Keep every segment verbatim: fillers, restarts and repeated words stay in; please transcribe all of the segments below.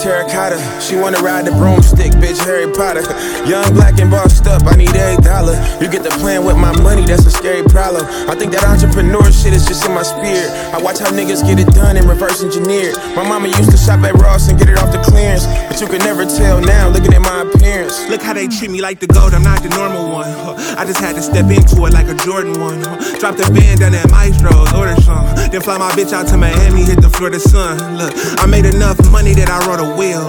terracotta. She wanna ride the broomstick, bitch, Harry Potter. Young, black, and bossed up, I need every dollar. You get the plan with my money, that's a scary problem. I think that entrepreneur shit is just in my spirit. I watch how niggas get it done and reverse engineered. My mama used to shop at Ross and get it off the clearance, but you can never tell now, looking at my appearance. Look how they treat me like the GOAT, I'm not the normal one. I just had to step into it like a Jordan one. Drop the band down at Maestro's, order some. Then fly my bitch out to Miami, hit the Florida sun. Look, I made enough money that I wrote a will.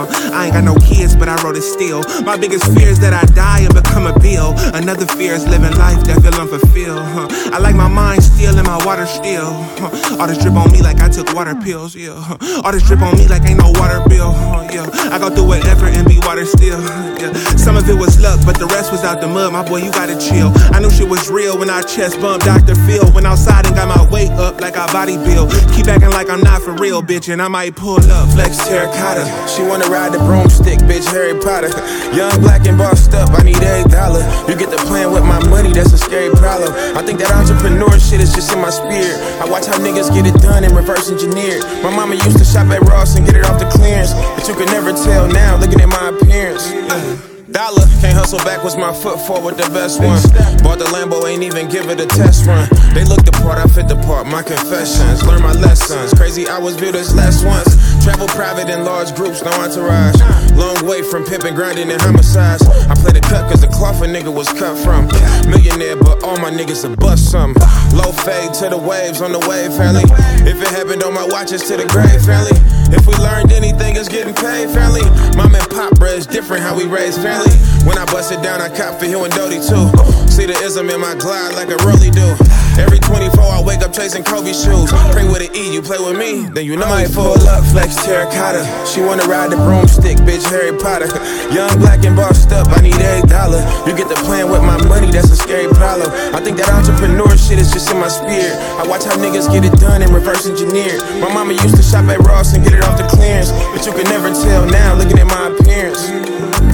I ain't got no kids, but I wrote it still. My biggest fear is that I die and become a bill. Another fear is living life that feel unfulfilled. I like my mind still and my water still. All this drip on me like I took water pills, yeah. All this drip on me like ain't no water bill, yeah. I go through whatever and be water still, yeah. Some of it was luck, but the rest was out the mud. My boy, you gotta chill. I knew shit was real when I chest bumped Doctor Phil. Went outside and got my weight up like I body build. Keep acting like I'm not for real, bitch, and I might pull up. Flex terracotta. She wanna ride the broomstick, bitch, Harry Potter. Young, black, and bossed up, I need every dollar. You get the plan with my money, that's a scary problem. I think that entrepreneur shit is just in my spirit. I watch how niggas get it done and reverse engineered. My mama used to shop at Ross and get it off the clearance, but you can never tell now, looking at my appearance. Yeah. Dollar, can't hustle backwards, my foot forward, the best one. Bought the Lambo, ain't even give it a test run. They look the part, I fit the part, my confessions, learn my lessons. Crazy, I was viewed as less once. Travel private in large groups, no entourage. Long way from pimping, grinding, and homicides. I played the cut cause the cloth a nigga was cut from. Millionaire, but all my niggas a bust some. Low fade to the waves on the wave, family. If it happened on my watches to the grave, family. If we learned anything, it's getting paid, family. Mom and pop bread's different how we raise family. When I bust it down, I cop for Hugh and Doty too. See the ism in my glide like a rolly do. Every twenty-four, I wake up chasing Kobe shoes. Pray with an E, you play with me, then you know I might pull up, flex terracotta. She wanna ride the broomstick, bitch, Harry Potter. Young, black, and bossed up, I need every dollar. You get the plan with my money, that's a scary problem. I think that entrepreneur shit is just in my spirit. I watch how niggas get it done and reverse engineered. My mama used to shop at Ross and get it off the clearance, but you can never tell now, looking at my appearance.